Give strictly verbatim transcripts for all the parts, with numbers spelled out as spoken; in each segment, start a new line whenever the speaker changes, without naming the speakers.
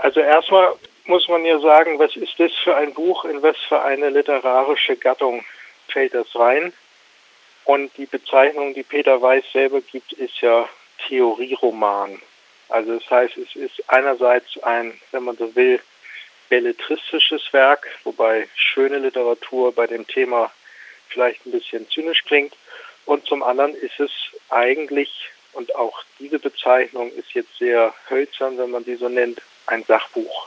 Also erstmal muss man ja sagen, was ist das für ein Buch, in was für eine literarische Gattung fällt das rein? Und die Bezeichnung, die Peter Weiß selber gibt, ist ja Theorieroman. Also das heißt, es ist einerseits ein, wenn man so will, belletristisches Werk, wobei schöne Literatur bei dem Thema vielleicht ein bisschen zynisch klingt. Und zum anderen ist es eigentlich, und auch diese Bezeichnung ist jetzt sehr hölzern, wenn man die so nennt, ein Sachbuch.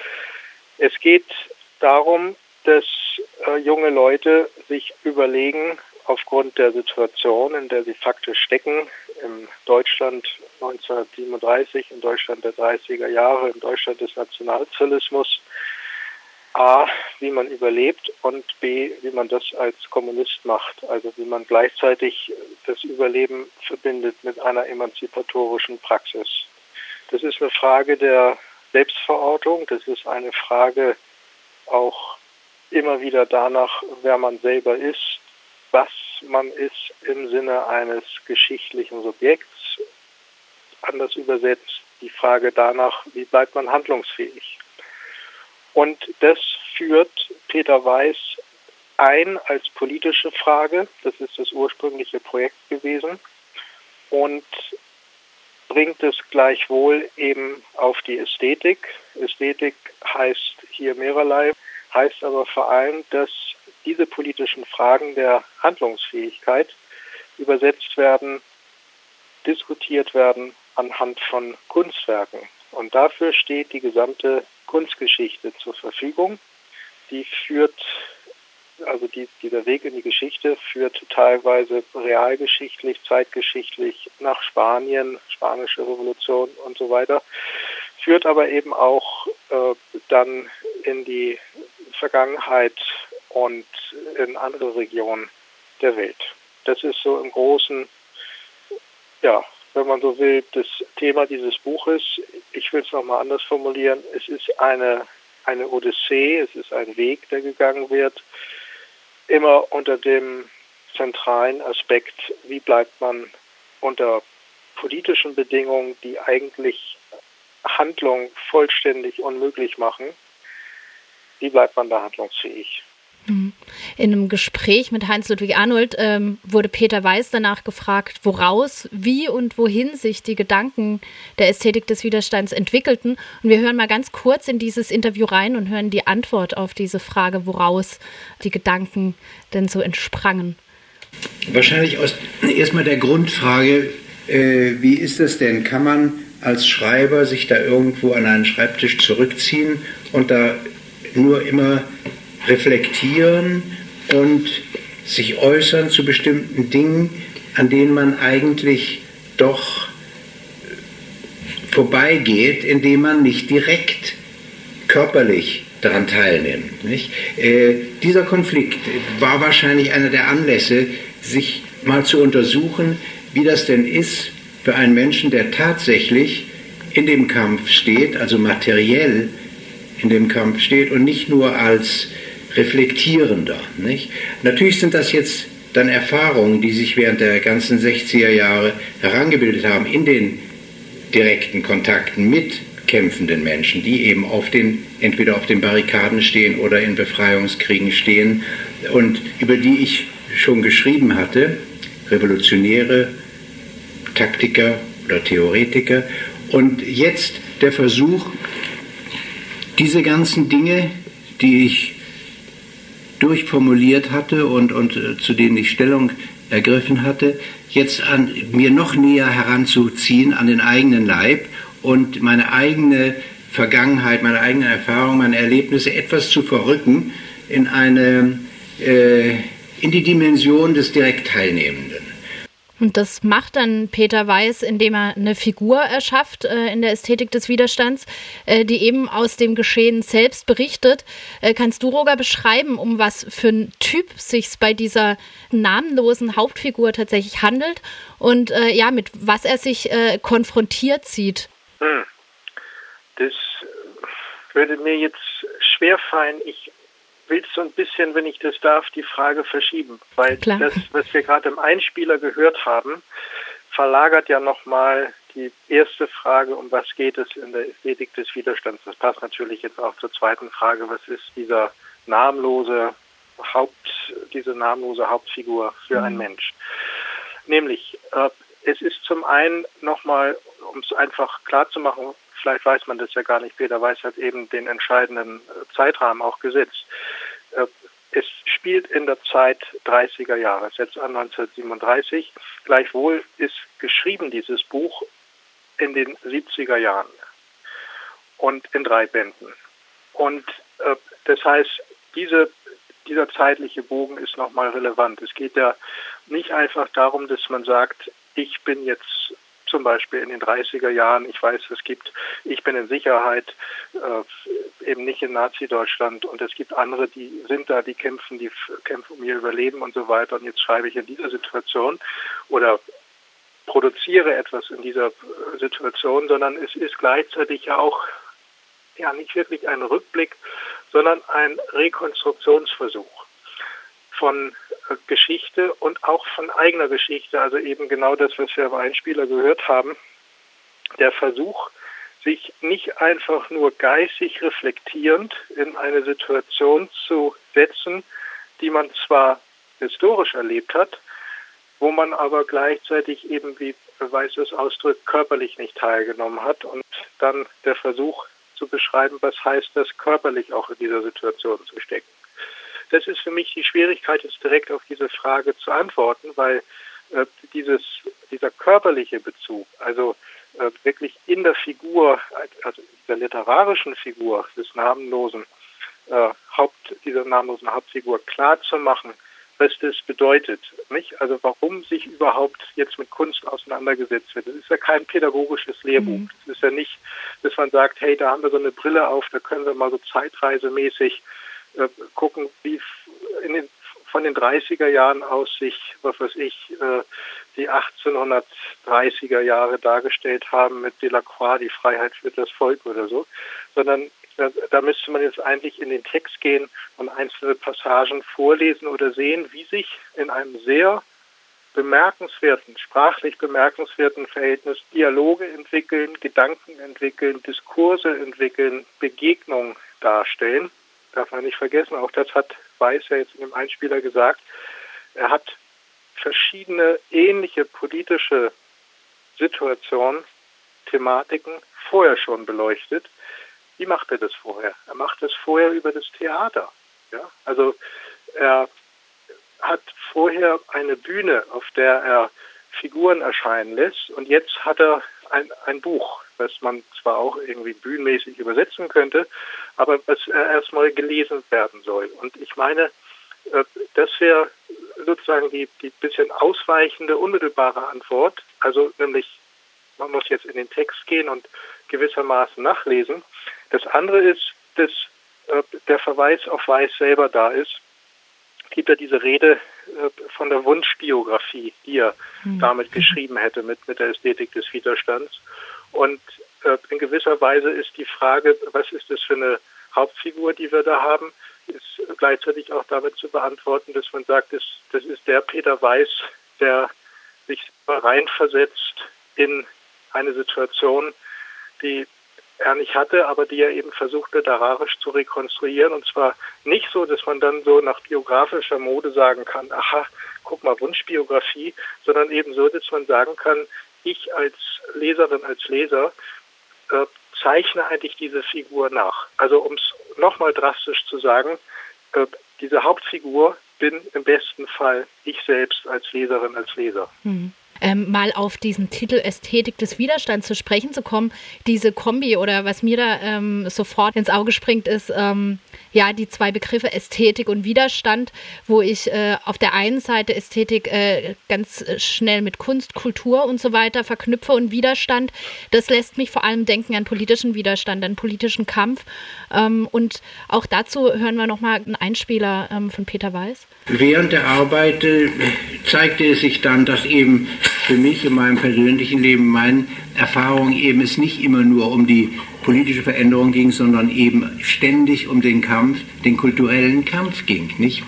Es geht darum, dass äh, junge Leute sich überlegen, aufgrund der Situation, in der sie faktisch stecken, in Deutschland neunzehnhundertsiebenunddreißig, in Deutschland der dreißiger Jahre, in Deutschland des Nationalsozialismus, A, wie man überlebt und B, wie man das als Kommunist macht. Also wie man gleichzeitig das Überleben verbindet mit einer emanzipatorischen Praxis. Das ist eine Frage der Selbstverortung, das ist eine Frage auch immer wieder danach, wer man selber ist, was man ist im Sinne eines geschichtlichen Subjekts. Anders übersetzt die Frage danach, wie bleibt man handlungsfähig. Und das führt Peter Weiß ein als politische Frage, das ist das ursprüngliche Projekt gewesen, und bringt es gleichwohl eben auf die Ästhetik. Ästhetik heißt hier mehrerlei, heißt aber vor allem, dass diese politischen Fragen der Handlungsfähigkeit übersetzt werden, diskutiert werden anhand von Kunstwerken. Und dafür steht die gesamte Kunstgeschichte zur Verfügung. Die führt, also die, dieser Weg in die Geschichte führt teilweise realgeschichtlich, zeitgeschichtlich nach Spanien, Spanische Revolution und so weiter, führt aber eben auch äh, dann in die Vergangenheit und in andere Regionen der Welt. Das ist so im Großen, ja, wenn man so will, das Thema dieses Buches. Ich will es nochmal anders formulieren. Es ist eine, eine Odyssee, es ist ein Weg, der gegangen wird, immer unter dem zentralen Aspekt, wie bleibt man unter politischen Bedingungen, die eigentlich Handlung vollständig unmöglich machen, wie bleibt man da handlungsfähig?
In einem Gespräch mit Heinz-Ludwig Arnold ähm, wurde Peter Weiß danach gefragt, woraus, wie und wohin sich die Gedanken der Ästhetik des Widerstands entwickelten. Und wir hören mal ganz kurz in dieses Interview rein und hören die Antwort auf diese Frage, woraus die Gedanken denn so entsprangen.
Wahrscheinlich aus erstmal der Grundfrage, äh, wie ist das denn? Kann man als Schreiber sich da irgendwo an einen Schreibtisch zurückziehen und da nur immer reflektieren und sich äußern zu bestimmten Dingen, an denen man eigentlich doch vorbeigeht, indem man nicht direkt körperlich daran teilnimmt. Nicht? Äh, dieser Konflikt war wahrscheinlich einer der Anlässe, sich mal zu untersuchen, wie das denn ist für einen Menschen, der tatsächlich in dem Kampf steht, also materiell in dem Kampf steht und nicht nur als Reflektierender. Nicht? Natürlich sind das jetzt dann Erfahrungen, die sich während der ganzen sechziger Jahre herangebildet haben in den direkten Kontakten mit kämpfenden Menschen, die eben auf den, entweder auf den Barrikaden stehen oder in Befreiungskriegen stehen und über die ich schon geschrieben hatte, Revolutionäre, Taktiker oder Theoretiker. Und jetzt der Versuch, diese ganzen Dinge, die ich durchformuliert hatte und, und äh, zu denen ich Stellung ergriffen hatte, jetzt an, mir noch näher heranzuziehen an den eigenen Leib und meine eigene Vergangenheit, meine eigenen Erfahrungen, meine Erlebnisse etwas zu verrücken in eine, äh, in die Dimension des Direktteilnehmenden.
Und das macht dann Peter Weiß, indem er eine Figur erschafft äh, in der Ästhetik des Widerstands, äh, die eben aus dem Geschehen selbst berichtet. Äh, kannst du, Roger, beschreiben, um was für ein Typ sich bei dieser namenlosen Hauptfigur tatsächlich handelt und äh, ja, mit was er sich äh, konfrontiert sieht?
Hm. Das würde mir jetzt schwerfallen. Ich will so ein bisschen, wenn ich das darf, die Frage verschieben, weil Klar. das, was wir gerade im Einspieler gehört haben, verlagert ja nochmal die erste Frage, um was geht es in der Ästhetik des Widerstands, das passt natürlich jetzt auch zur zweiten Frage, was ist dieser namenlose Haupt, diese namenlose Hauptfigur für einen Mensch? Nämlich, äh, es ist zum einen nochmal, um es einfach klar zu machen, vielleicht weiß man das ja gar nicht, Peter Weiß hat eben den entscheidenden äh, Zeitrahmen auch gesetzt. Äh, es spielt in der Zeit dreißiger Jahre, es setzt an neunzehnhundertsiebenunddreißig. Gleichwohl ist geschrieben dieses Buch in den siebziger Jahren und in drei Bänden. Und äh, das heißt, diese, dieser zeitliche Bogen ist nochmal relevant. Es geht ja nicht einfach darum, dass man sagt, ich bin jetzt zum Beispiel in den dreißiger Jahren, ich weiß, es gibt, ich bin in Sicherheit, äh, eben nicht in Nazi-Deutschland und es gibt andere, die sind da, die kämpfen, die kämpfen um ihr Überleben und so weiter und jetzt schreibe ich in dieser Situation oder produziere etwas in dieser Situation, sondern es ist gleichzeitig ja auch ja nicht wirklich ein Rückblick, sondern ein Rekonstruktionsversuch von Geschichte und auch von eigener Geschichte, also eben genau das, was wir im Einspieler gehört haben, der Versuch, sich nicht einfach nur geistig reflektierend in eine Situation zu setzen, die man zwar historisch erlebt hat, wo man aber gleichzeitig eben, wie Weiß es ausdrückt, körperlich nicht teilgenommen hat und dann der Versuch zu beschreiben, was heißt das, körperlich auch in dieser Situation zu stecken. Das ist für mich die Schwierigkeit, jetzt direkt auf diese Frage zu antworten, weil äh, dieses, dieser körperliche Bezug, also äh, wirklich in der Figur, also der literarischen Figur des namenlosen äh, Haupt, dieser namenlosen Hauptfigur klar zu machen, was das bedeutet, nicht? Also warum sich überhaupt jetzt mit Kunst auseinandergesetzt wird. Das ist ja kein pädagogisches Lehrbuch. Mhm. Das ist ja nicht, dass man sagt, hey, da haben wir so eine Brille auf, da können wir mal so zeitreisemäßig äh, gucken, wie in den, von den dreißiger Jahren aus sich, was weiß ich, äh, die achtzehnhundertdreißiger Jahre dargestellt haben mit Delacroix, die Freiheit für das Volk oder so, sondern Da, da müsste man jetzt eigentlich in den Text gehen und einzelne Passagen vorlesen oder sehen, wie sich in einem sehr bemerkenswerten, sprachlich bemerkenswerten Verhältnis Dialoge entwickeln, Gedanken entwickeln, Diskurse entwickeln, Begegnungen darstellen. Darf man nicht vergessen, auch das hat Weiß ja jetzt in dem Einspieler gesagt. Er hat verschiedene ähnliche politische Situationen, Thematiken vorher schon beleuchtet. Wie macht er das vorher? Er macht das vorher über das Theater. Ja? Also er hat vorher eine Bühne, auf der er Figuren erscheinen lässt und jetzt hat er ein, ein Buch, was man zwar auch irgendwie bühnenmäßig übersetzen könnte, aber was erstmal gelesen werden soll. Und ich meine, das wäre sozusagen die, die bisschen ausweichende, unmittelbare Antwort, also nämlich man muss jetzt in den Text gehen und gewissermaßen nachlesen. Das andere ist, dass äh, der Verweis auf Weiß selber da ist. Es gibt ja diese Rede äh, von der Wunschbiografie, die er mhm. damit geschrieben hätte, mit, mit der Ästhetik des Widerstands. Und äh, in gewisser Weise ist die Frage, was ist das für eine Hauptfigur, die wir da haben, ist gleichzeitig auch damit zu beantworten, dass man sagt, das, das ist der Peter Weiß, der sich reinversetzt in eine Situation, die er nicht hatte, aber die er eben versucht, literarisch zu rekonstruieren. Und zwar nicht so, dass man dann so nach biografischer Mode sagen kann, aha, guck mal, Wunschbiografie, sondern eben so, dass man sagen kann, ich als Leserin, als Leser äh, zeichne eigentlich diese Figur nach. Also um es nochmal drastisch zu sagen, äh, diese Hauptfigur bin im besten Fall ich selbst als Leserin, als Leser.
Mhm. Ähm, mal auf diesen Titel Ästhetik des Widerstands zu sprechen zu kommen, diese Kombi oder was mir da ähm, sofort ins Auge springt, ist ähm, ja die zwei Begriffe Ästhetik und Widerstand, wo ich äh, auf der einen Seite Ästhetik äh, ganz schnell mit Kunst, Kultur und so weiter verknüpfe und Widerstand, das lässt mich vor allem denken an politischen Widerstand, an politischen Kampf ähm, und auch dazu hören wir nochmal einen Einspieler ähm, von Peter Weiß.
Während der Arbeit äh, zeigte es sich dann, dass eben für mich in meinem persönlichen Leben, meinen Erfahrungen eben es nicht immer nur um die politische Veränderung ging, sondern eben ständig um den Kampf, den kulturellen Kampf ging. Nicht?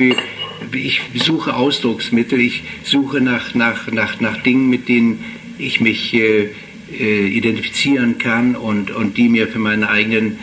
Ich suche Ausdrucksmittel, ich suche nach, nach, nach, nach Dingen, mit denen ich mich äh, äh, identifizieren kann und, und die mir für meinen eigenen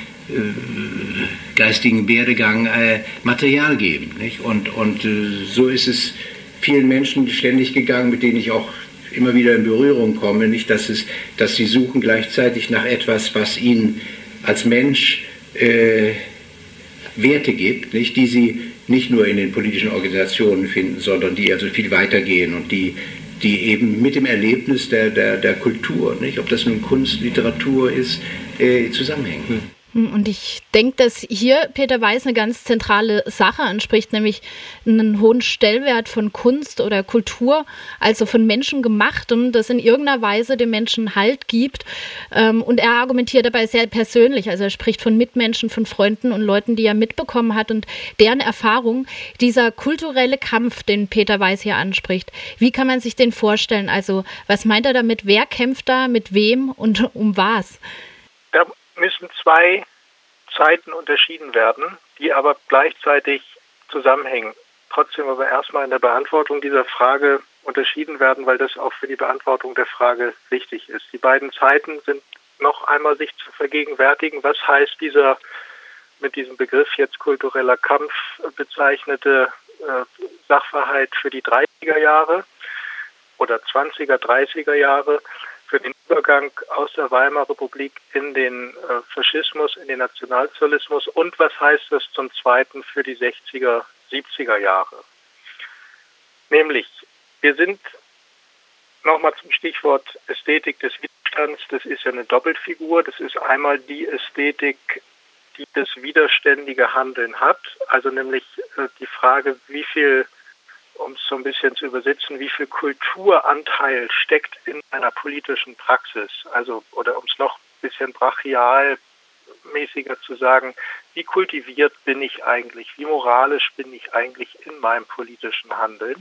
äh, geistigen Werdegang äh, Material geben. Nicht? Und, und äh, so ist es vielen Menschen ständig gegangen, mit denen ich auch immer wieder in Berührung komme, nicht, dass, es, dass sie suchen gleichzeitig nach etwas, was ihnen als Mensch äh, Werte gibt, nicht, die sie nicht nur in den politischen Organisationen finden, sondern die also viel weitergehen und die, die eben mit dem Erlebnis der, der, der Kultur, nicht, ob das nun Kunst, Literatur ist, äh, zusammenhängen.
Und ich denke, dass hier Peter Weiß eine ganz zentrale Sache anspricht, nämlich einen hohen Stellwert von Kunst oder Kultur, also von Menschengemachtem, das in irgendeiner Weise dem Menschen Halt gibt. Und er argumentiert dabei sehr persönlich, also er spricht von Mitmenschen, von Freunden und Leuten, die er mitbekommen hat und deren Erfahrung. Dieser kulturelle Kampf, den Peter Weiß hier anspricht, wie kann man sich den vorstellen? Also was meint er damit? Wer kämpft da, mit wem und um was?
Da müssen zwei Zeiten unterschieden werden, die aber gleichzeitig zusammenhängen. Trotzdem aber erstmal in der Beantwortung dieser Frage unterschieden werden, weil das auch für die Beantwortung der Frage wichtig ist. Die beiden Zeiten sind noch einmal sich zu vergegenwärtigen, was heißt dieser mit diesem Begriff jetzt kultureller Kampf bezeichnete äh, Sachverhalt für die dreißiger Jahre oder zwanziger, dreißiger Jahre, für den Übergang aus der Weimarer Republik in den äh, Faschismus, in den Nationalsozialismus und was heißt das zum Zweiten für die sechziger, siebziger Jahre. Nämlich, wir sind nochmal zum Stichwort Ästhetik des Widerstands, das ist ja eine Doppelfigur, das ist einmal die Ästhetik, die das widerständige Handeln hat, also nämlich äh, die Frage, wie viel, um es so ein bisschen zu übersetzen, wie viel Kulturanteil steckt in einer politischen Praxis, also oder um es noch ein bisschen brachialmäßiger zu sagen, wie kultiviert bin ich eigentlich, wie moralisch bin ich eigentlich in meinem politischen Handeln.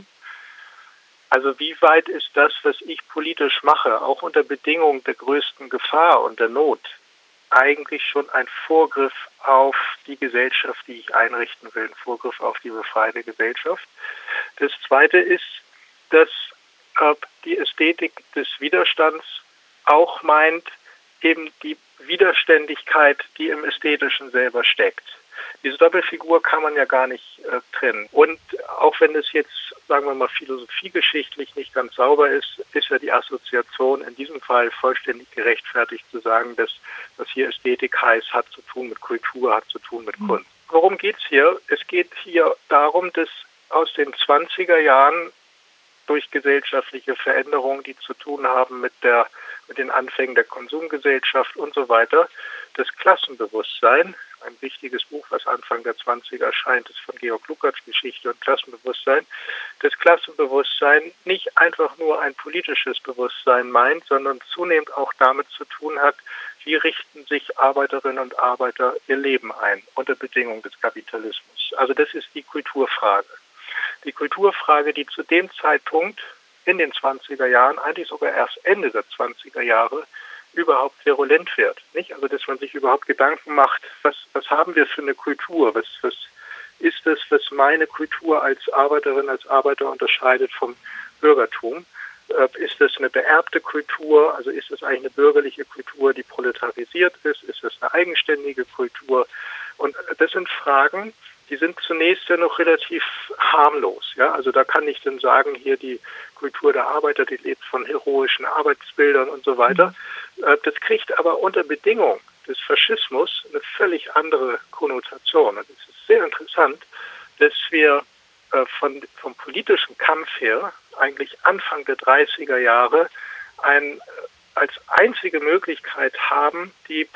Also wie weit ist das, was ich politisch mache, auch unter Bedingungen der größten Gefahr und der Not, eigentlich schon ein Vorgriff auf die Gesellschaft, die ich einrichten will, ein Vorgriff auf die befreite Gesellschaft. Das Zweite ist, dass äh, die Ästhetik des Widerstands auch meint, eben die Widerständigkeit, die im Ästhetischen selber steckt. Diese Doppelfigur kann man ja gar nicht äh, trennen. Und auch wenn es jetzt, sagen wir mal, philosophiegeschichtlich nicht ganz sauber ist, ist ja die Assoziation in diesem Fall vollständig gerechtfertigt zu sagen, dass was hier Ästhetik heißt, hat zu tun mit Kultur, hat zu tun mit Kunst. Worum geht's hier? Es geht hier darum, dass aus den zwanziger Jahren durch gesellschaftliche Veränderungen, die zu tun haben mit der mit den Anfängen der Konsumgesellschaft und so weiter, das Klassenbewusstsein, ein wichtiges Buch, was Anfang der zwanziger erscheint, ist von Georg Lukács, Geschichte und Klassenbewusstsein, das Klassenbewusstsein nicht einfach nur ein politisches Bewusstsein meint, sondern zunehmend auch damit zu tun hat, wie richten sich Arbeiterinnen und Arbeiter ihr Leben ein unter Bedingungen des Kapitalismus. Also das ist die Kulturfrage. Die Kulturfrage, die zu dem Zeitpunkt in den zwanziger Jahren, eigentlich sogar erst Ende der zwanziger Jahre, überhaupt virulent wird. Nicht? Also dass man sich überhaupt Gedanken macht, was, was haben wir für eine Kultur? Was, was ist das, was meine Kultur als Arbeiterin, als Arbeiter unterscheidet vom Bürgertum? Äh, ist das eine beerbte Kultur? Also ist das eigentlich eine bürgerliche Kultur, die proletarisiert ist? Ist das eine eigenständige Kultur? Und das sind Fragen, die sind zunächst ja noch relativ harmlos. Ja? Also da kann ich dann sagen, hier die Kultur der Arbeiter, die lebt von heroischen Arbeitsbildern und so weiter. Das kriegt aber unter Bedingung des Faschismus eine völlig andere Konnotation. Und es ist sehr interessant, dass wir von, vom politischen Kampf her eigentlich Anfang der dreißiger Jahre ein, als einzige Möglichkeit haben, die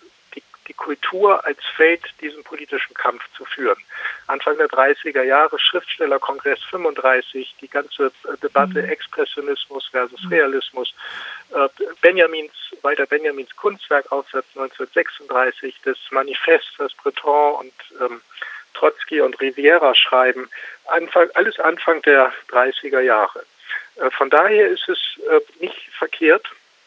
die Kultur als Feld diesen politischen Kampf zu führen. Anfang der dreißiger Jahre, Schriftstellerkongress fünfunddreißig, die ganze Debatte Expressionismus versus Realismus, Benjamins, Walter Benjamins Kunstwerkaufsatz neunzehnhundertsechsunddreißig, das Manifest, was Breton und ähm, Trotzki und Riviera schreiben, Anfang, alles Anfang der dreißiger Jahre. Äh, von daher ist es äh, nicht verkehrt,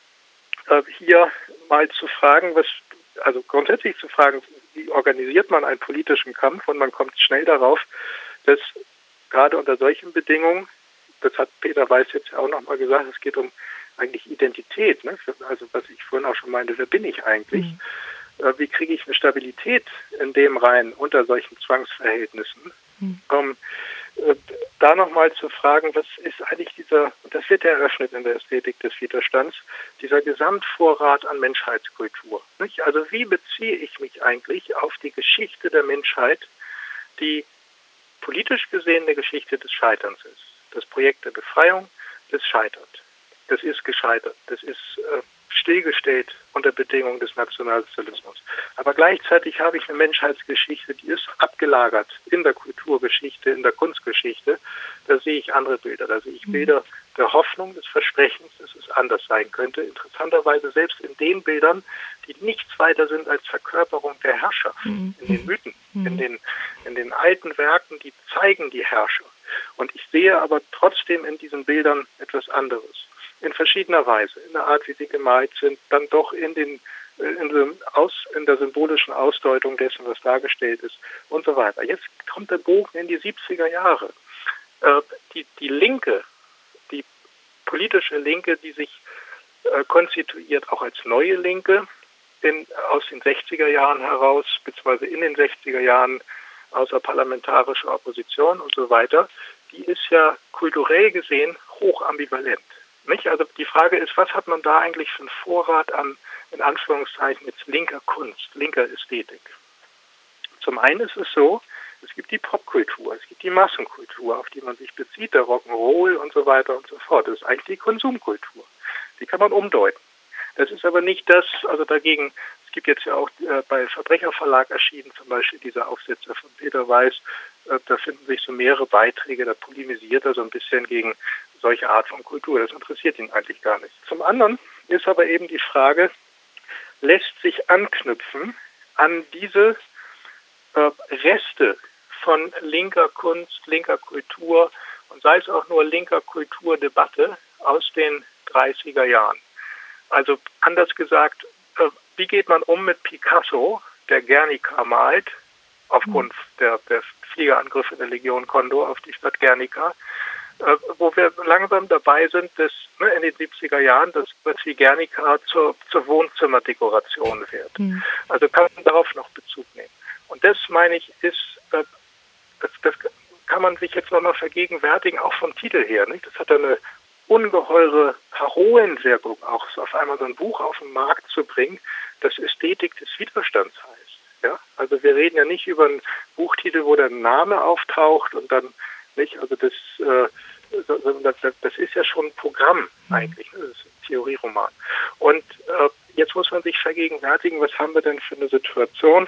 äh, hier mal zu fragen, was Also grundsätzlich zu fragen, wie organisiert man einen politischen Kampf, und man kommt schnell darauf, dass gerade unter solchen Bedingungen, das hat Peter Weiß jetzt ja auch nochmal gesagt, es geht um eigentlich Identität, ne? Also was ich vorhin auch schon meinte, wer bin ich eigentlich? Mhm. Äh, wie kriege ich eine Stabilität in dem rein unter solchen Zwangsverhältnissen? Mhm. Ähm, äh, da nochmal zu fragen, was ist eigentlich dieser, das wird ja eröffnet in der Ästhetik des Widerstands, dieser Gesamtvorrat an Menschheitskultur. Nicht? Also wie beziehe ich mich eigentlich auf die Geschichte der Menschheit, die politisch gesehen eine Geschichte des Scheiterns ist. Das Projekt der Befreiung, das scheitert. Das ist gescheitert. Das ist äh, stillgestellt unter Bedingungen des Nationalsozialismus. Aber gleichzeitig habe ich eine Menschheitsgeschichte, die ist abgelagert in der Kulturgeschichte, in der Kunstgeschichte. Da sehe ich andere Bilder. Da sehe ich Bilder der Hoffnung, des Versprechens, dass es anders sein könnte. Interessanterweise selbst in den Bildern, die nichts weiter sind als Verkörperung der Herrschaft, in den Mythen, in den, in den alten Werken, die zeigen die Herrscher. Und ich sehe aber trotzdem in diesen Bildern etwas anderes. In verschiedener Weise, in der Art, wie sie gemalt sind, dann doch in, den, in, dem Aus, in der symbolischen Ausdeutung dessen, was dargestellt ist und so weiter. Jetzt kommt der Bogen in die siebziger Jahre. Äh, die, die Linke, die politische Linke, die sich äh, konstituiert auch als neue Linke, in, aus den sechziger Jahren heraus, beziehungsweise in den sechziger Jahren außerparlamentarischer Opposition und so weiter, die ist ja kulturell gesehen hoch ambivalent. Nicht? Also die Frage ist, was hat man da eigentlich für einen Vorrat an, in Anführungszeichen, jetzt linker Kunst, linker Ästhetik? Zum einen ist es so, es gibt die Popkultur, es gibt die Massenkultur, auf die man sich bezieht, der Rock'n'Roll und so weiter und so fort. Das ist eigentlich die Konsumkultur. Die kann man umdeuten. Das ist aber nicht das, also dagegen, es gibt jetzt ja auch äh, bei Verbrecherverlag erschienen, zum Beispiel dieser Aufsätze von Peter Weiß, äh, da finden sich so mehrere Beiträge, da polemisiert er so ein bisschen gegen solche Art von Kultur. Das interessiert ihn eigentlich gar nicht. Zum anderen ist aber eben die Frage, lässt sich anknüpfen an diese äh, Reste von linker Kunst, linker Kultur und sei es auch nur linker Kulturdebatte aus den dreißiger Jahren. Also anders gesagt, äh, wie geht man um mit Picasso, der Guernica malt, aufgrund der, der Fliegerangriffe der Legion Condor auf die Stadt Guernica, äh, wo wir langsam dabei sind, dass ne, in den siebziger Jahren, dass wie Guernica zur, zur Wohnzimmerdekoration wird. Mhm. Also kann man darauf noch Bezug nehmen. Und das, meine ich, ist, äh, das, das kann man sich jetzt nochmal vergegenwärtigen, auch vom Titel her. Nicht? Das hat eine ungeheure Parolenwirkung, auch so auf einmal so ein Buch auf den Markt zu bringen, das Ästhetik des Widerstands heißt. Ja? Also wir reden ja nicht über einen Buchtitel, wo der Name auftaucht und dann nicht, also das, äh, das, das ist ja schon ein Programm eigentlich, ne? Das ist ein Theorieroman. Und äh, jetzt muss man sich vergegenwärtigen, was haben wir denn für eine Situation?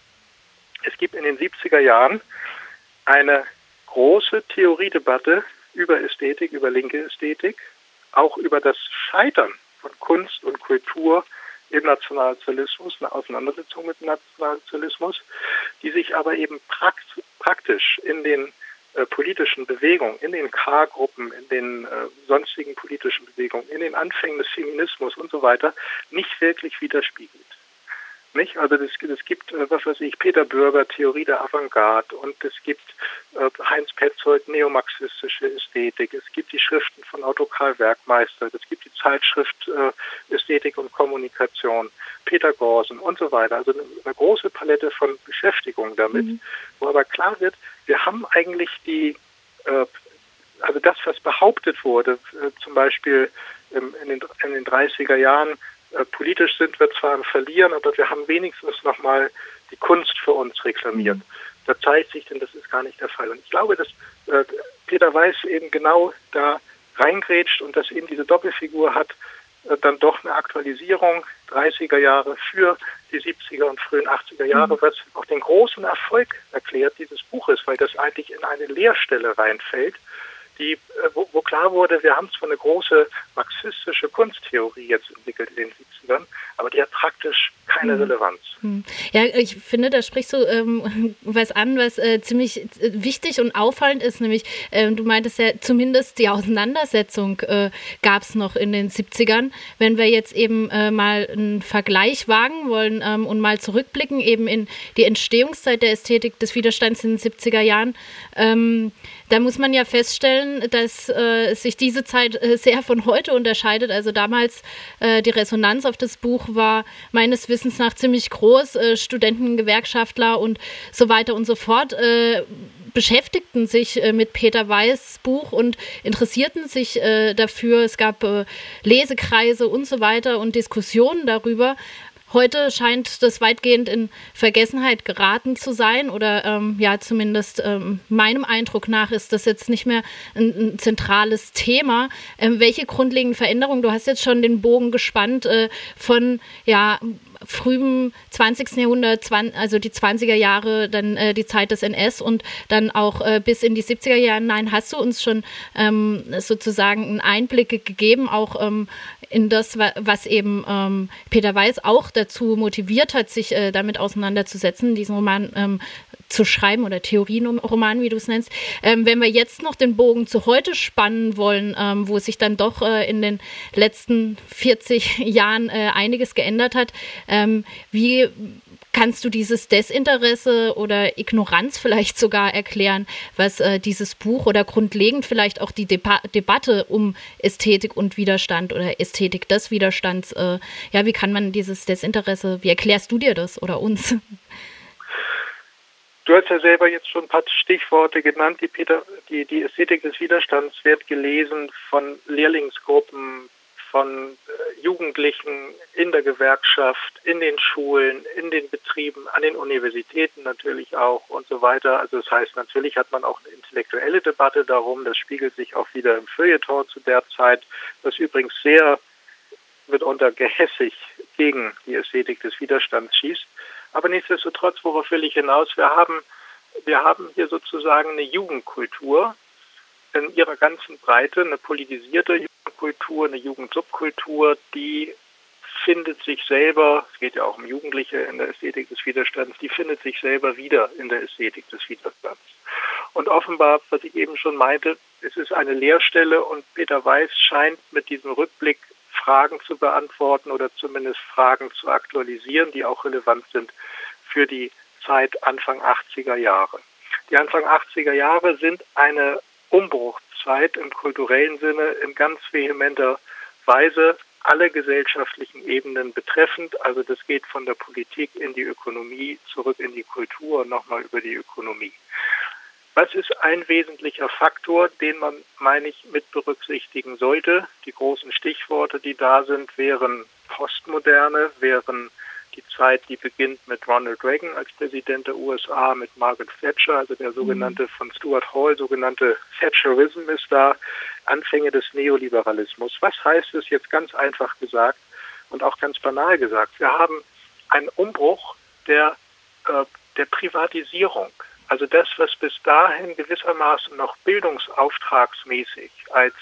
Es gibt in den siebziger Jahren eine große Theoriedebatte über Ästhetik, über linke Ästhetik, auch über das Scheitern von Kunst und Kultur im Nationalsozialismus, eine Auseinandersetzung mit dem Nationalsozialismus, die sich aber eben prakt- praktisch in den äh, politischen Bewegungen, in den K-Gruppen, in den äh, sonstigen politischen Bewegungen, in den Anfängen des Feminismus und so weiter nicht wirklich widerspiegelt. Nicht? Also es gibt, was weiß ich, Peter Bürger, Theorie der Avantgarde, und es gibt äh, Heinz Petzold, neomarxistische Ästhetik, es gibt die Schriften von Otto Karl Werkmeister, es gibt die Zeitschrift äh, Ästhetik und Kommunikation, Peter Gorsen und so weiter. Also eine, eine große Palette von Beschäftigungen damit, mhm. wo aber klar wird, wir haben eigentlich die, äh, also das, was behauptet wurde, äh, zum Beispiel ähm, in, den, in den dreißiger Jahren, politisch sind wir zwar am Verlieren, aber wir haben wenigstens nochmal die Kunst für uns reklamiert. Da zeigt sich denn, das ist gar nicht der Fall. Und ich glaube, dass äh, Peter Weiß eben genau da reingrätscht und dass eben diese Doppelfigur hat, äh, dann doch eine Aktualisierung dreißiger Jahre für die siebziger und frühen achtziger Jahre, was auch den großen Erfolg erklärt dieses Buches, weil das eigentlich in eine Leerstelle reinfällt, die, wo, wo klar wurde, wir haben zwar eine große marxistische Kunsttheorie jetzt entwickelt in den siebzigern, aber die hat praktisch keine Relevanz.
Ja, ich finde, da sprichst du ähm, was an, was äh, ziemlich äh, wichtig und auffallend ist, nämlich äh, du meintest ja, zumindest die Auseinandersetzung äh, gab es noch in den siebzigern. Wenn wir jetzt eben äh, mal einen Vergleich wagen wollen ähm, und mal zurückblicken eben in die Entstehungszeit der Ästhetik des Widerstands in den siebziger Jahren, ähm, da muss man ja feststellen, dass äh, sich diese Zeit äh, sehr von heute unterscheidet. Also damals äh, die Resonanz auf das Buch war meines Wissens nach ziemlich groß. Äh, Studenten, Gewerkschaftler und so weiter und so fort äh, beschäftigten sich äh, mit Peter Weiß' Buch und interessierten sich äh, dafür. Es gab äh, Lesekreise und so weiter und Diskussionen darüber. Heute scheint das weitgehend in Vergessenheit geraten zu sein oder ähm, ja, zumindest ähm, meinem Eindruck nach ist das jetzt nicht mehr ein, ein zentrales Thema. Ähm, welche grundlegenden Veränderungen, du hast jetzt schon den Bogen gespannt äh, von ja, frühem zwanzigsten Jahrhundert, also die zwanziger Jahre, dann äh, die Zeit des N S und dann auch äh, bis in die siebziger Jahre hinein. Hast du uns schon ähm, sozusagen einen Einblick gegeben, auch ähm, in das, was eben ähm, Peter Weiß auch dazu motiviert hat, sich äh, damit auseinanderzusetzen, diesen Roman ähm, zu schreiben oder Theorienroman, wie du es nennst. Ähm, wenn wir jetzt noch den Bogen zu heute spannen wollen, ähm, wo sich dann doch äh, in den letzten vierzig Jahren äh, einiges geändert hat, ähm, wie kannst du dieses Desinteresse oder Ignoranz vielleicht sogar erklären, was äh, dieses Buch oder grundlegend vielleicht auch die Deba- Debatte um Ästhetik und Widerstand oder Ästhetik des Widerstands, äh, ja, wie kann man dieses Desinteresse, wie erklärst du dir das oder uns?
Du hast ja selber jetzt schon ein paar Stichworte genannt. Die, Peter, die, die Ästhetik des Widerstands wird gelesen von Lehrlingsgruppen, von äh, Jugendlichen in der Gewerkschaft, in den Schulen, in den Betrieben, an den Universitäten natürlich auch und so weiter. Also das heißt, natürlich hat man auch eine intellektuelle Debatte darum. Das spiegelt sich auch wieder im Feuilleton zu der Zeit, das übrigens sehr mitunter gehässig gegen die Ästhetik des Widerstands schießt. Aber nichtsdestotrotz, worauf will ich hinaus? Wir haben, wir haben hier sozusagen eine Jugendkultur in ihrer ganzen Breite, eine politisierte Jugendkultur, eine Jugendsubkultur, die findet sich selber, es geht ja auch um Jugendliche in der Ästhetik des Widerstands, die findet sich selber wieder in der Ästhetik des Widerstands. Und offenbar, was ich eben schon meinte, es ist eine Leerstelle und Peter Weiß scheint mit diesem Rückblick Fragen zu beantworten oder zumindest Fragen zu aktualisieren, die auch relevant sind für die Zeit Anfang achtziger Jahre. Die Anfang achtziger Jahre sind eine Umbruchzeit im kulturellen Sinne in ganz vehementer Weise, alle gesellschaftlichen Ebenen betreffend. Also das geht von der Politik in die Ökonomie, zurück in die Kultur und nochmal über die Ökonomie. Was ist ein wesentlicher Faktor, den man, meine ich, mit berücksichtigen sollte? Die großen Stichworte, die da sind, wären Postmoderne, wären die Zeit, die beginnt mit Ronald Reagan als Präsident der U S A, mit Margaret Thatcher, also der sogenannte von Stuart Hall, sogenannte Thatcherism ist da, Anfänge des Neoliberalismus. Was heißt es jetzt ganz einfach gesagt und auch ganz banal gesagt? Wir haben einen Umbruch der, äh, der Privatisierung. Also das, was bis dahin gewissermaßen noch bildungsauftragsmäßig als,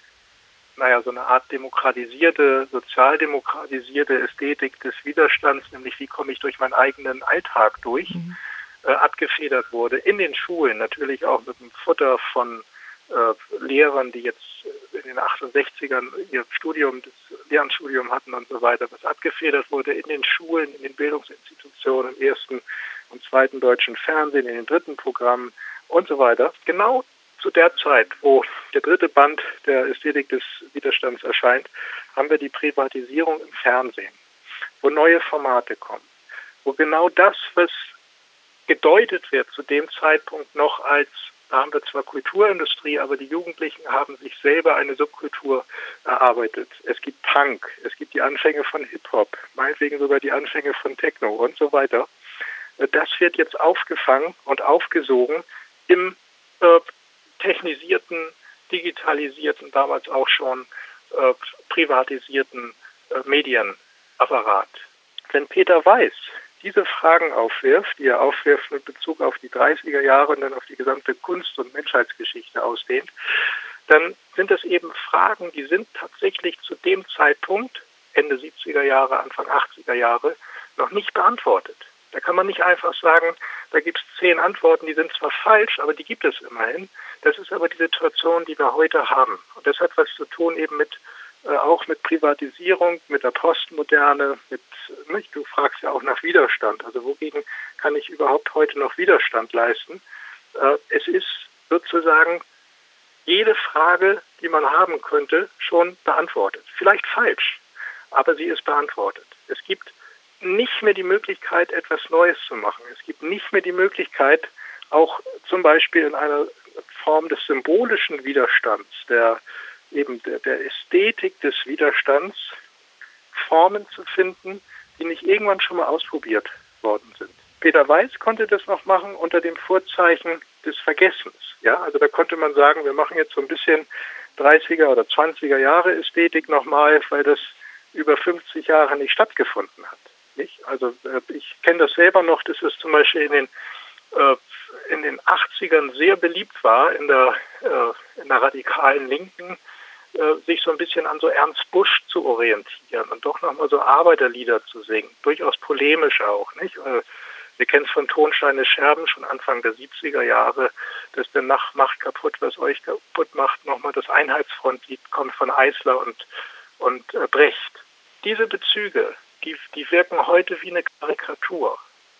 naja, so eine Art demokratisierte, sozialdemokratisierte Ästhetik des Widerstands, nämlich wie komme ich durch meinen eigenen Alltag durch, mhm. äh, abgefedert wurde. In den Schulen natürlich auch mit dem Futter von äh, Lehrern, die jetzt in den achtundsechzigern ihr Studium, das Lehramtsstudium hatten und so weiter, was abgefedert wurde in den Schulen, in den Bildungsinstitutionen, im ersten und zweiten deutschen Fernsehen, in den dritten Programmen und so weiter. Genau zu der Zeit, wo der dritte Band der Ästhetik des Widerstands erscheint, haben wir die Privatisierung im Fernsehen, wo neue Formate kommen, wo genau das, was gedeutet wird zu dem Zeitpunkt noch als, da haben wir zwar Kulturindustrie, aber die Jugendlichen haben sich selber eine Subkultur erarbeitet. Es gibt Punk, es gibt die Anfänge von Hip-Hop, meinetwegen sogar die Anfänge von Techno und so weiter. Das wird jetzt aufgefangen und aufgesogen im äh, technisierten, digitalisierten, damals auch schon äh, privatisierten äh, Medienapparat. Wenn Peter Weiß diese Fragen aufwirft, die er aufwirft mit Bezug auf die dreißiger Jahre und dann auf die gesamte Kunst- und Menschheitsgeschichte ausdehnt, dann sind das eben Fragen, die sind tatsächlich zu dem Zeitpunkt, Ende siebziger Jahre, Anfang achtziger Jahre, noch nicht beantwortet. Da kann man nicht einfach sagen, da gibt es zehn Antworten, die sind zwar falsch, aber die gibt es immerhin. Das ist aber die Situation, die wir heute haben. Und das hat was zu tun eben mit äh, auch mit Privatisierung, mit der Postmoderne, mit, nicht, du fragst ja auch nach Widerstand. Also wogegen kann ich überhaupt heute noch Widerstand leisten? Äh, es ist sozusagen jede Frage, die man haben könnte, schon beantwortet. Vielleicht falsch, aber sie ist beantwortet. Es gibt nicht mehr die Möglichkeit, etwas Neues zu machen. Es gibt nicht mehr die Möglichkeit, auch zum Beispiel in einer Form des symbolischen Widerstands, der eben der, der Ästhetik des Widerstands, Formen zu finden, die nicht irgendwann schon mal ausprobiert worden sind. Peter Weiß konnte das noch machen unter dem Vorzeichen des Vergessens. Ja, also da konnte man sagen, wir machen jetzt so ein bisschen dreißiger oder zwanziger Jahre Ästhetik nochmal, weil das über fünfzig Jahre nicht stattgefunden hat. Nicht? Also äh, ich kenne das selber noch, dass es zum Beispiel in den äh, in den achtzigern sehr beliebt war, in der, äh, in der radikalen Linken, äh, sich so ein bisschen an so Ernst Busch zu orientieren und doch nochmal so Arbeiterlieder zu singen, durchaus polemisch auch, nicht? Äh, wir kennen es von Tonsteine Scherben schon Anfang der siebziger Jahre, dass der Nacht macht kaputt, was euch kaputt macht, nochmal das Einheitsfrontlied kommt von Eisler und, und äh, Brecht. Diese Bezüge, die, die wirken heute wie eine Karikatur.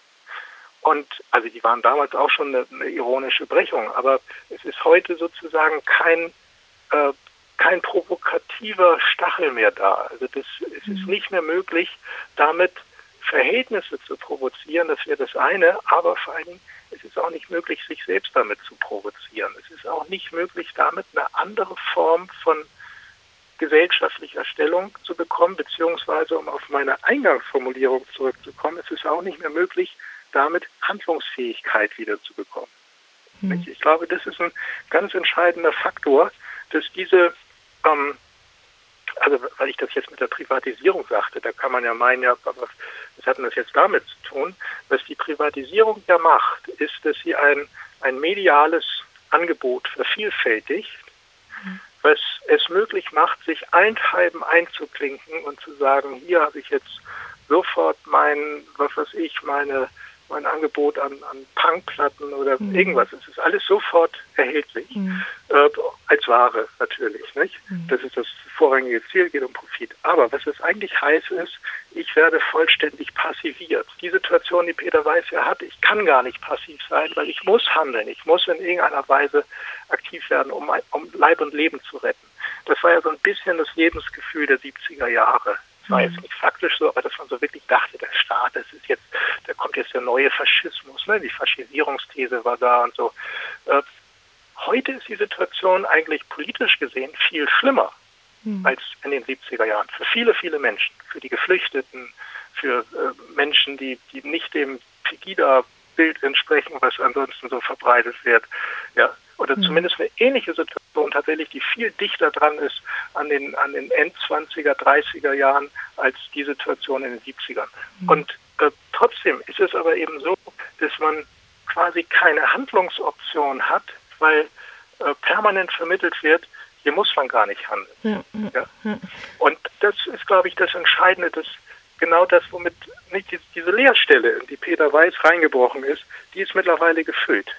Und also die waren damals auch schon eine, eine ironische Brechung, aber es ist heute sozusagen kein äh, kein provokativer Stachel mehr da. Also das, es ist nicht mehr möglich, damit Verhältnisse zu provozieren, das wäre das eine, aber vor allen Dingen, es ist auch nicht möglich, sich selbst damit zu provozieren. Es ist auch nicht möglich, damit eine andere Form von gesellschaftlicher Stellung zu bekommen, beziehungsweise, um auf meine Eingangsformulierung zurückzukommen, es ist auch nicht mehr möglich, damit Handlungsfähigkeit wieder zu bekommen. Mhm. Ich glaube, das ist ein ganz entscheidender Faktor, dass diese, ähm, also weil ich das jetzt mit der Privatisierung sagte, da kann man ja meinen, ja, aber was hat denn das jetzt damit zu tun? Was die Privatisierung ja macht, ist, dass sie ein, ein mediales Angebot vervielfältigt, mhm. was es möglich macht, sich eintreiben einzuklinken und zu sagen, hier habe ich jetzt sofort mein, was weiß ich, meine mein Angebot an, an Punkplatten oder mhm. irgendwas. Es ist alles sofort erhältlich, mhm. äh, als Ware natürlich. Nicht? Mhm. Das ist das vorrangige Ziel, geht um Profit. Aber was es eigentlich heißt, ist, ich werde vollständig passiviert. Die Situation, die Peter Weiß ja hat, ich kann gar nicht passiv sein, weil ich muss handeln. Ich muss in irgendeiner Weise aktiv werden, um, um Leib und Leben zu retten. Das war ja so ein bisschen das Lebensgefühl der siebziger Jahre. War jetzt nicht faktisch so, aber dass man so wirklich dachte, der Staat, das ist jetzt, da kommt jetzt der neue Faschismus, ne? Die Faschisierungsthese war da und so. Äh, heute ist die Situation eigentlich politisch gesehen viel schlimmer mhm. als in den siebziger Jahren. Für viele, viele Menschen, für die Geflüchteten, für äh, Menschen, die, die nicht dem Pegida-Bild entsprechen, was ansonsten so verbreitet wird, ja. Oder mhm. zumindest eine ähnliche Situation tatsächlich, die viel dichter dran ist an den an den Endzwanziger, dreißiger Jahren als die Situation in den siebzigern. Mhm. Und äh, trotzdem ist es aber eben so, dass man quasi keine Handlungsoption hat, weil äh, permanent vermittelt wird, hier muss man gar nicht handeln. Ja, ja. Ja. Und das ist, glaube ich, das Entscheidende, dass genau das, womit nicht die, diese Leerstelle, in die Peter Weiß reingebrochen ist, die ist mittlerweile gefüllt.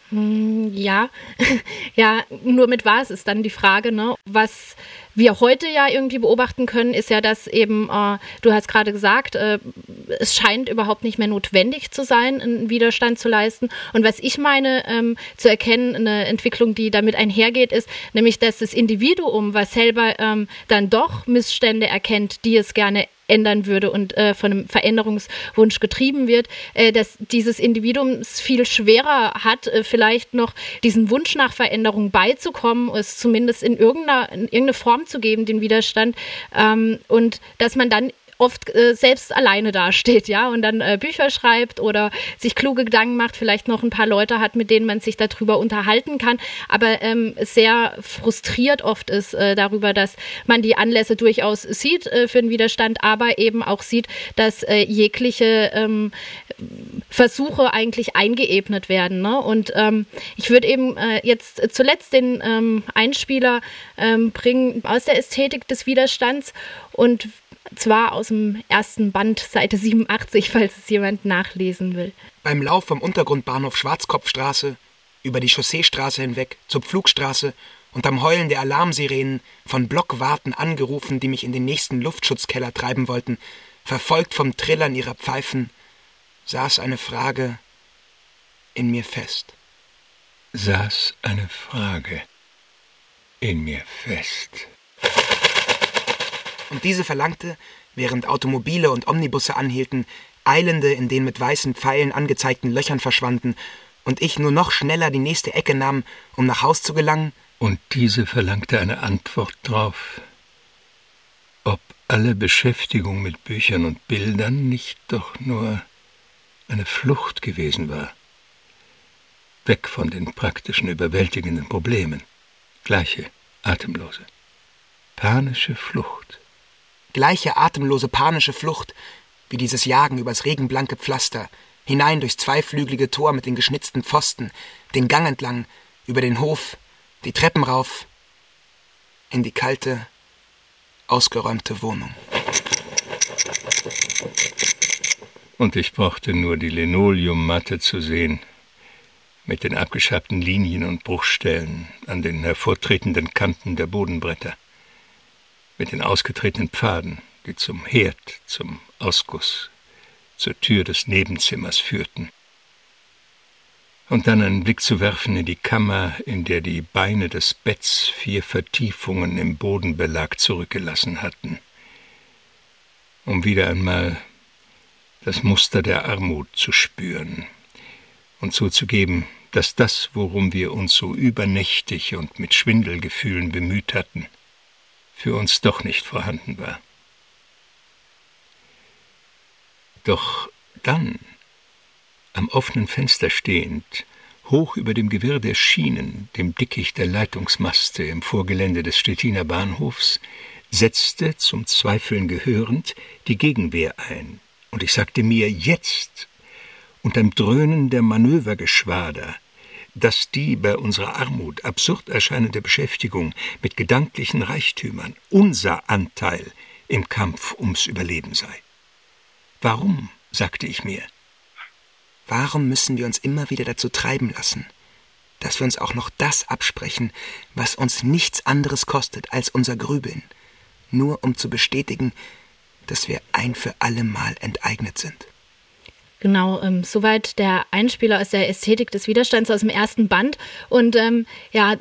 Ja, ja, nur mit was ist dann die Frage, ne? Was wir heute ja irgendwie beobachten können, ist ja, dass eben, äh, du hast gerade gesagt, äh, es scheint überhaupt nicht mehr notwendig zu sein, einen Widerstand zu leisten. Und was ich meine ähm, zu erkennen, eine Entwicklung, die damit einhergeht, ist nämlich, dass das Individuum, was selber ähm, dann doch Missstände erkennt, die es gerne ändern würde und äh, von einem Veränderungswunsch getrieben wird, äh, dass dieses Individuum es viel schwerer hat, äh, vielleicht noch diesen Wunsch nach Veränderung beizukommen, es zumindest in irgendeiner in irgendeine Form zu geben, den Widerstand, ähm, und dass man dann oft äh, selbst alleine dasteht, ja, und dann äh, Bücher schreibt oder sich kluge Gedanken macht, vielleicht noch ein paar Leute hat, mit denen man sich darüber unterhalten kann, aber ähm, sehr frustriert oft ist äh, darüber, dass man die Anlässe durchaus sieht äh, für den Widerstand, aber eben auch sieht, dass äh, jegliche ähm, Versuche eigentlich eingeebnet werden, ne? Und ähm, ich würde eben äh, jetzt zuletzt den ähm, Einspieler ähm, bringen aus der Ästhetik des Widerstands und zwar aus dem ersten Band, Seite siebenundachtzig, falls es jemand nachlesen will.
Beim Lauf vom Untergrundbahnhof Schwarzkopfstraße, über die Chausseestraße hinweg, zur Pflugstraße und am Heulen der Alarmsirenen, von Blockwarten angerufen, die mich in den nächsten Luftschutzkeller treiben wollten, verfolgt vom Trillern ihrer Pfeifen, saß eine Frage in mir fest.
saß eine Frage in mir fest.
Und diese verlangte, während Automobile und Omnibusse anhielten, Eilende in den mit weißen Pfeilen angezeigten Löchern verschwanden und ich nur noch schneller die nächste Ecke nahm, um nach Haus zu gelangen.
Und diese verlangte eine Antwort drauf, ob alle Beschäftigung mit Büchern und Bildern nicht doch nur eine Flucht gewesen war. Weg von den praktischen, überwältigenden Problemen. Gleiche, atemlose, panische Flucht.
Gleiche atemlose, panische Flucht, wie dieses Jagen übers regenblanke Pflaster, hinein durchs zweiflügelige Tor mit den geschnitzten Pfosten, den Gang entlang, über den Hof, die Treppen rauf, in die kalte, ausgeräumte Wohnung.
Und ich brauchte nur die Linoleummatte zu sehen, mit den abgeschabten Linien und Bruchstellen an den hervortretenden Kanten der Bodenbretter, mit den ausgetretenen Pfaden, die zum Herd, zum Ausguss, zur Tür des Nebenzimmers führten. Und dann einen Blick zu werfen in die Kammer, in der die Beine des Betts vier Vertiefungen im Bodenbelag zurückgelassen hatten, um wieder einmal das Muster der Armut zu spüren und zuzugeben, dass das, worum wir uns so übernächtig und mit Schwindelgefühlen bemüht hatten, für uns doch nicht vorhanden war. Doch dann, am offenen Fenster stehend, hoch über dem Gewirr der Schienen, dem Dickicht der Leitungsmaste im Vorgelände des Stettiner Bahnhofs, setzte, zum Zweifeln gehörend, die Gegenwehr ein. Und ich sagte mir jetzt, unterm Dröhnen der Manövergeschwader, dass die bei unserer Armut absurd erscheinende Beschäftigung mit gedanklichen Reichtümern unser Anteil im Kampf ums Überleben sei. Warum, sagte ich mir,
warum müssen wir uns immer wieder dazu treiben lassen, dass wir uns auch noch das absprechen, was uns nichts anderes kostet als unser Grübeln, nur um zu bestätigen, dass wir ein für alle Mal enteignet sind?
Genau, ähm, soweit der Einspieler aus der Ästhetik des Widerstands aus dem ersten Band. Und ähm, ja,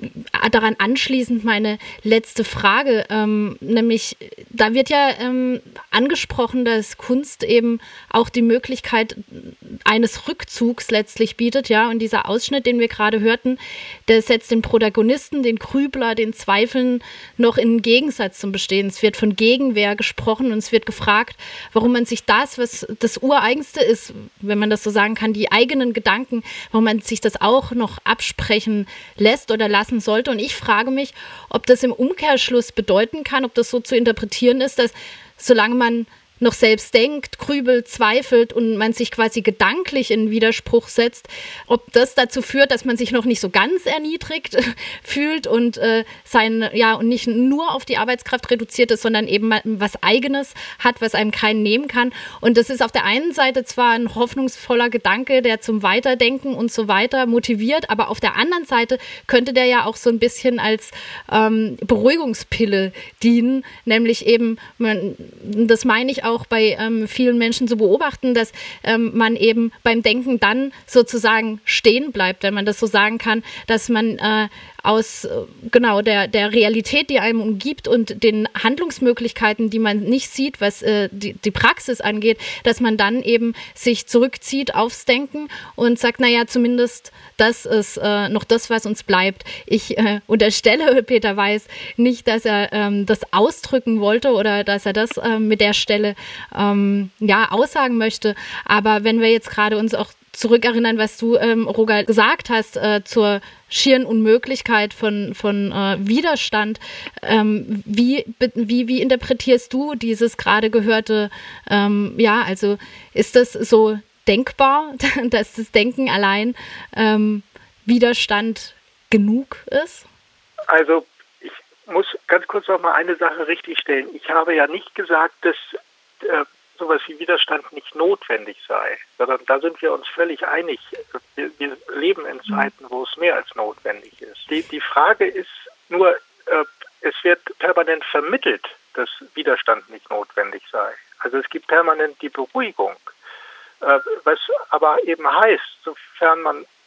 daran anschließend meine letzte Frage, ähm, nämlich da wird ja ähm, angesprochen, dass Kunst eben auch die Möglichkeit eines Rückzugs letztlich bietet, ja, und dieser Ausschnitt, den wir gerade hörten, der setzt den Protagonisten, den Grübler, den Zweifeln noch in Gegensatz zum Bestehen. Es wird von Gegenwehr gesprochen und es wird gefragt, warum man sich das, was das Ureigenste ist, wenn man das so sagen kann, die eigenen Gedanken, warum man sich das auch noch absprechen lässt oder lassen sollte. Und ich frage mich, ob das im Umkehrschluss bedeuten kann, ob das so zu interpretieren ist, dass solange man noch selbst denkt, grübelt, zweifelt und man sich quasi gedanklich in Widerspruch setzt, ob das dazu führt, dass man sich noch nicht so ganz erniedrigt fühlt und äh, sein, ja, und nicht nur auf die Arbeitskraft reduziert ist, sondern eben was Eigenes hat, was einem keinen nehmen kann. Und das ist auf der einen Seite zwar ein hoffnungsvoller Gedanke, der zum Weiterdenken und so weiter motiviert, aber auf der anderen Seite könnte der ja auch so ein bisschen als ähm, Beruhigungspille dienen, nämlich eben, man, das meine ich auch, auch bei ähm, vielen Menschen zu beobachten, dass ähm, man eben beim Denken dann sozusagen stehen bleibt, wenn man das so sagen kann, dass man äh, aus äh, genau der, der Realität, die einem umgibt und den Handlungsmöglichkeiten, die man nicht sieht, was äh, die, die Praxis angeht, dass man dann eben sich zurückzieht aufs Denken und sagt, naja, zumindest das ist äh, noch das, was uns bleibt. Ich äh, unterstelle Peter Weiß nicht, dass er ähm, das ausdrücken wollte oder dass er das äh, mit der Stelle ähm, ja aussagen möchte. Aber wenn wir jetzt gerade uns auch zurückerinnern, was du, ähm, Roger, gesagt hast äh, zur schieren Unmöglichkeit von, von äh, Widerstand. Ähm, wie, wie, wie interpretierst du dieses gerade gehörte, ähm, ja, also ist das so denkbar, dass das Denken allein ähm, Widerstand genug ist?
Also ich muss ganz kurz noch mal eine Sache richtigstellen. Ich habe ja nicht gesagt, dass äh, sowas wie Widerstand nicht notwendig sei, sondern da sind wir uns völlig einig. Wir, wir leben in Zeiten, wo es mehr als notwendig ist. Die, die Frage ist nur, äh, es wird permanent vermittelt, dass Widerstand nicht notwendig sei. Also es gibt permanent die Beruhigung, äh, was aber eben heißt, sofern man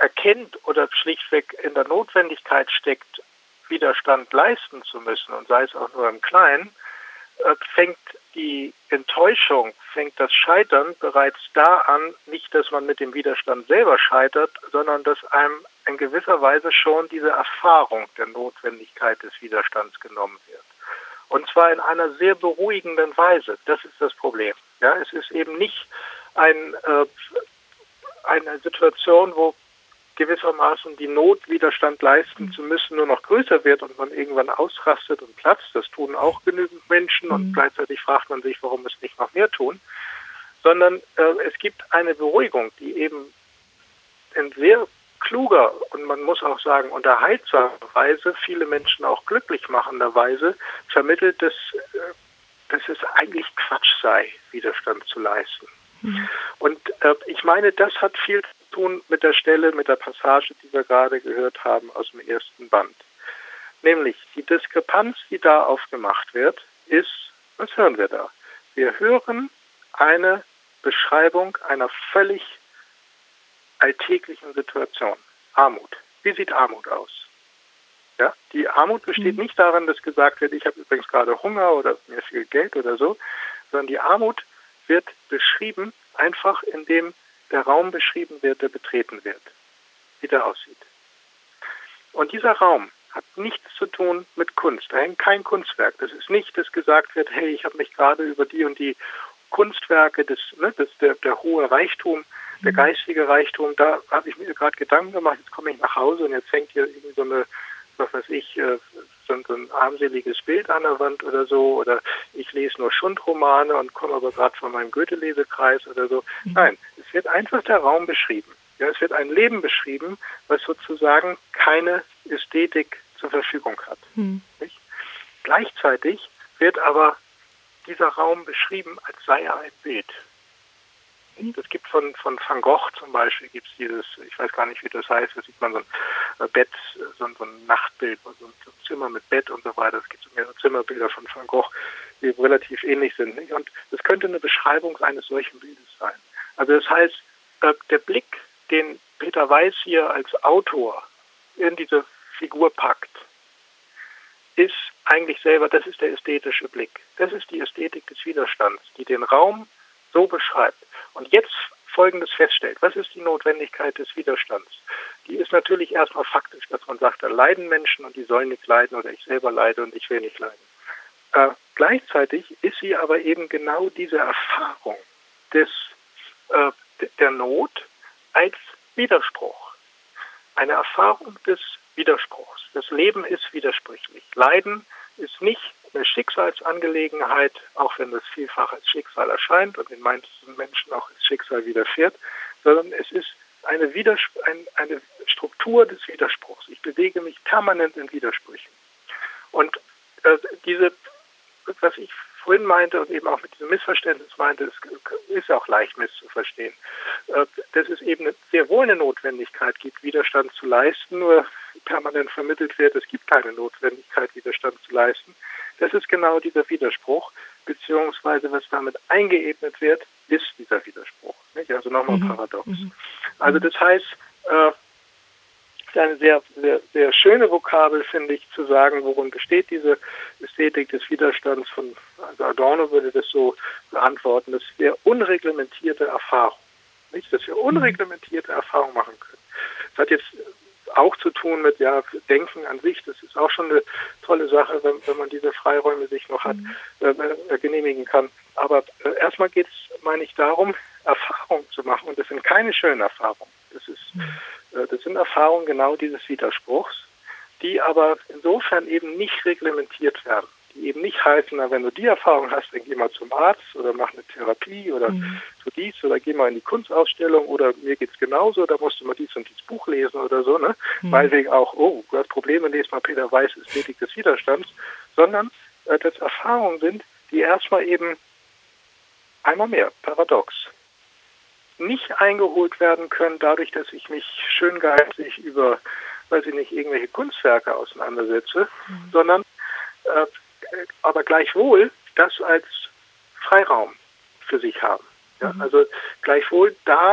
erkennt oder schlichtweg in der Notwendigkeit steckt, Widerstand leisten zu müssen, und sei es auch nur im Kleinen, äh, fängt die Enttäuschung, fängt das Scheitern bereits da an, nicht, dass man mit dem Widerstand selber scheitert, sondern dass einem in gewisser Weise schon diese Erfahrung der Notwendigkeit des Widerstands genommen wird. Und zwar in einer sehr beruhigenden Weise. Das ist das Problem. Ja, es ist eben nicht ein, äh, eine Situation, wo gewissermaßen die Not, Widerstand leisten zu müssen, nur noch größer wird und man irgendwann ausrastet und platzt. Das tun auch genügend Menschen und mhm. gleichzeitig fragt man sich, warum es nicht noch mehr tun. Sondern äh, es gibt eine Beruhigung, die eben in sehr kluger und man muss auch sagen unterhaltsamer Weise, viele Menschen auch glücklich machender Weise vermittelt, dass, äh, dass es eigentlich Quatsch sei, Widerstand zu leisten. Mhm. Und äh, ich meine, das hat viel zu tun mit der Stelle, mit der Passage, die wir gerade gehört haben aus dem ersten Band. Nämlich die Diskrepanz, die da aufgemacht wird, ist, was hören wir da? Wir hören eine Beschreibung einer völlig alltäglichen Situation. Armut. Wie sieht Armut aus? Ja, die Armut besteht nicht darin, dass gesagt wird, ich habe übrigens gerade Hunger oder mir fehlt Geld oder so, sondern die Armut wird beschrieben, einfach indem der Raum beschrieben wird, der betreten wird, wie der aussieht. Und dieser Raum hat nichts zu tun mit Kunst. Da hängt kein Kunstwerk. Das ist nicht, dass gesagt wird, hey, ich habe mich gerade über die und die Kunstwerke, das, ne, das der, der hohe Reichtum, der geistige Reichtum, da habe ich mir gerade Gedanken gemacht, jetzt komme ich nach Hause und jetzt hängt hier irgendwie so eine, was weiß ich, so, so ein armseliges Bild an der Wand oder so, oder ich lese nur Schundromane und komme aber gerade von meinem Goethe-Lesekreis oder so. Mhm. Nein, es wird einfach der Raum beschrieben. Ja, es wird ein Leben beschrieben, was sozusagen keine Ästhetik zur Verfügung hat. Mhm. Nicht? Gleichzeitig wird aber dieser Raum beschrieben, als sei er ein Bild. Es gibt von, von Van Gogh zum Beispiel, gibt es dieses, ich weiß gar nicht, wie das heißt, da sieht man so ein Bett, so ein, so ein Nachtbild, so ein Zimmer mit Bett und so weiter. Es gibt so mehrere Zimmerbilder von Van Gogh, die relativ ähnlich sind. Nicht? Und das könnte eine Beschreibung eines solchen Bildes sein. Also das heißt, der Blick, den Peter Weiß hier als Autor in diese Figur packt, ist eigentlich selber, das ist der ästhetische Blick. Das ist die Ästhetik des Widerstands, die den Raum so beschreibt. Und jetzt Folgendes feststellt. Was ist die Notwendigkeit des Widerstands? Die ist natürlich erstmal faktisch, dass man sagt, da leiden Menschen und die sollen nicht leiden oder ich selber leide und ich will nicht leiden. Äh, gleichzeitig ist sie aber eben genau diese Erfahrung des, äh, der Not als Widerspruch. Eine Erfahrung des Widerspruchs. Das Leben ist widersprüchlich. Leiden ist nicht eine Schicksalsangelegenheit, auch wenn das vielfach als Schicksal erscheint und den meisten Menschen auch als Schicksal widerfährt, sondern es ist eine, Widers- ein, eine Struktur des Widerspruchs. Ich bewege mich permanent in Widersprüchen. Und äh, diese, was ich vorhin meinte und eben auch mit diesem Missverständnis meinte, es ist auch leicht misszuverstehen, äh, dass es eben sehr wohl eine Notwendigkeit gibt, Widerstand zu leisten, nur permanent vermittelt wird, es gibt keine Notwendigkeit, Widerstand zu leisten. Das ist genau dieser Widerspruch, beziehungsweise was damit eingeebnet wird, ist dieser Widerspruch. Nicht? Also nochmal mhm. paradox. Mhm. Also das heißt, äh, ist eine sehr, sehr, sehr schöne Vokabel, finde ich, zu sagen, worin besteht diese Ästhetik des Widerstands. Von also Adorno würde das so beantworten, dass wir unreglementierte Erfahrung, nicht, dass wir unreglementierte Erfahrung machen können. Das hat jetzt auch zu tun mit ja Denken an sich. Das ist auch schon eine tolle Sache, wenn, wenn man diese Freiräume sich noch hat, mhm. äh, genehmigen kann. Aber äh, erstmal geht es, meine ich, darum, Erfahrungen zu machen. Und das sind keine schönen Erfahrungen. Das ist, mhm. äh, das sind Erfahrungen genau dieses Widerspruchs, die aber insofern eben nicht reglementiert werden. Die eben nicht heißen, na, wenn du die Erfahrung hast, dann geh mal zum Arzt oder mach eine Therapie oder mhm. tu dies oder geh mal in die Kunstausstellung oder mir geht's genauso, da musst du mal dies und dies Buch lesen oder so, ne? Mhm. Weil wegen auch, oh, du hast Probleme, lese mal Peter Weiß, Ästhetik des Widerstands, sondern äh, das Erfahrungen sind, die erstmal eben einmal mehr, paradox, nicht eingeholt werden können, dadurch, dass ich mich schön geistig über, weiß ich nicht, irgendwelche Kunstwerke auseinandersetze, mhm. sondern äh, aber gleichwohl das als Freiraum für sich haben. Ja? Mhm. Also gleichwohl da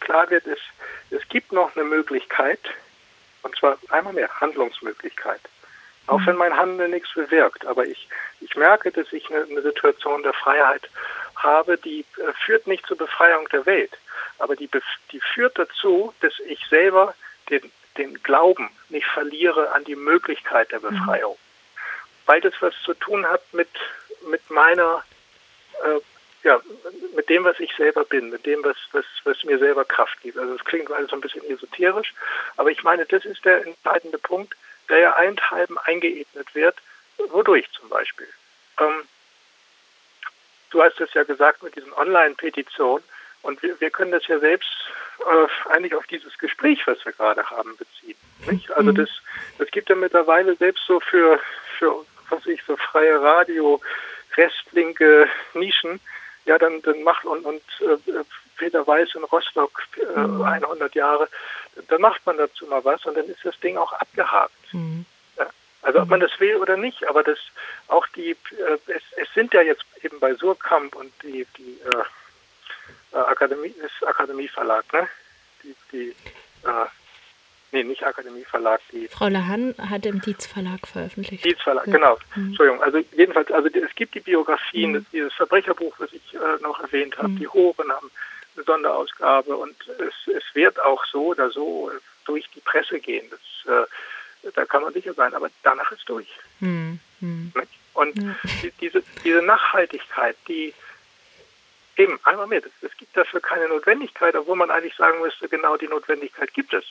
klar wird, ist, es gibt noch eine Möglichkeit, und zwar einmal mehr Handlungsmöglichkeit. Auch wenn mein Handeln nichts bewirkt, aber ich, ich merke, dass ich eine, eine Situation der Freiheit habe, die äh, führt nicht zur Befreiung der Welt, aber die, die führt dazu, dass ich selber den, den Glauben nicht verliere an die Möglichkeit der Befreiung. Mhm. Weil das was zu tun hat mit, mit meiner, äh, ja, mit dem, was ich selber bin, mit dem, was, was, was mir selber Kraft gibt. Also es klingt alles so ein bisschen esoterisch, aber ich meine, das ist der entscheidende Punkt, der ja allenthalben eingeebnet wird. Wodurch zum Beispiel? Ähm, du hast es ja gesagt mit diesen Online-Petitionen und wir, wir können das ja selbst äh, eigentlich auf dieses Gespräch, was wir gerade haben, beziehen. Nicht? Also das, das gibt ja mittlerweile selbst so für, für was weiß ich, so freie Radio, restlinke Nischen, ja, dann, dann macht und, und äh, Peter Weiß in Rostock äh, mhm. hundert Jahre, dann macht man dazu mal was und dann ist das Ding auch abgehakt. Mhm. Ja? Also ob man das will oder nicht, aber das auch die, äh, es, es sind ja jetzt eben bei Surkamp und die, die äh, Akademie, das Akademieverlag, ne? Die, die äh, nee, nicht Akademieverlag, die
Frau Lahan hat im Dietz Verlag veröffentlicht.
Dietz Verlag,
ja.
genau.
Mhm.
Entschuldigung, also jedenfalls, also es gibt die Biografien,
mhm.
dieses Verbrecherbuch, was ich äh, noch erwähnt habe,
mhm.
die Horen haben eine Sonderausgabe und es, es wird auch so oder so durch die Presse gehen. Das, äh, da kann man sicher sein, aber danach ist durch.
Mhm. Mhm.
Und
ja.
die, diese, diese Nachhaltigkeit, die eben, einmal mehr, es gibt dafür keine Notwendigkeit, obwohl man eigentlich sagen müsste, genau die Notwendigkeit gibt es.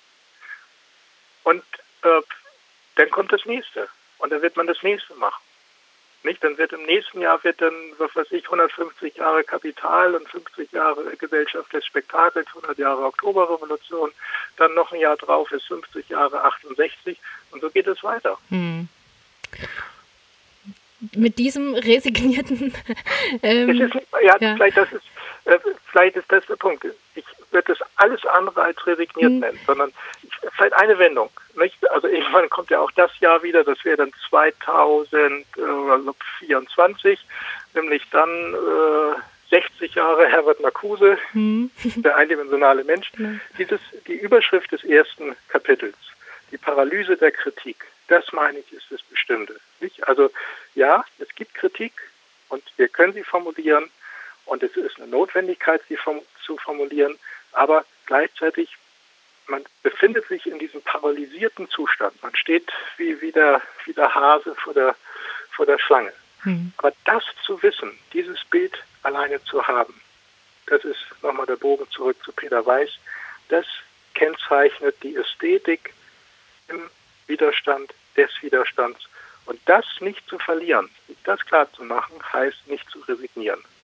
Und äh, dann kommt das nächste und dann wird man das nächste machen. Nicht? Dann wird im nächsten Jahr wird dann, was weiß ich, hundertfünfzig Jahre Kapital und fünfzig Jahre Gesellschaft des Spektakels, hundert Jahre Oktoberrevolution, dann noch ein Jahr drauf ist fünfzig Jahre achtundsechzig und so geht es weiter.
Hm. Mit diesem resignierten ähm,
es ist nicht, ja,
ja.
Vielleicht, das ist, äh, vielleicht ist das der Punkt. Ich würde das alles andere als resigniert hm. nennen, sondern ich, vielleicht eine Wendung. Nicht? Also irgendwann kommt ja auch das Jahr wieder, das wäre dann zweitausendvierundzwanzig, nämlich dann äh, sechzig Jahre Herbert Marcuse, hm. der eindimensionale Mensch. Hm. Dieses, die Überschrift des ersten Kapitels, die Paralyse der Kritik, das meine ich, ist das Bestimmte. Nicht? Also ja, es gibt Kritik und wir können sie formulieren und es ist eine Notwendigkeit, sie form- zu formulieren, aber gleichzeitig man befindet sich in diesem paralysierten Zustand. Man steht wie, wie, der, wie der Hase vor der, vor der Schlange. Hm. Aber das zu wissen, dieses Bild alleine zu haben, das ist nochmal der Bogen zurück zu Peter Weiß, das kennzeichnet die Ästhetik im Widerstand, des Widerstands. Und das nicht zu verlieren, das klar zu machen, heißt nicht zu resignieren.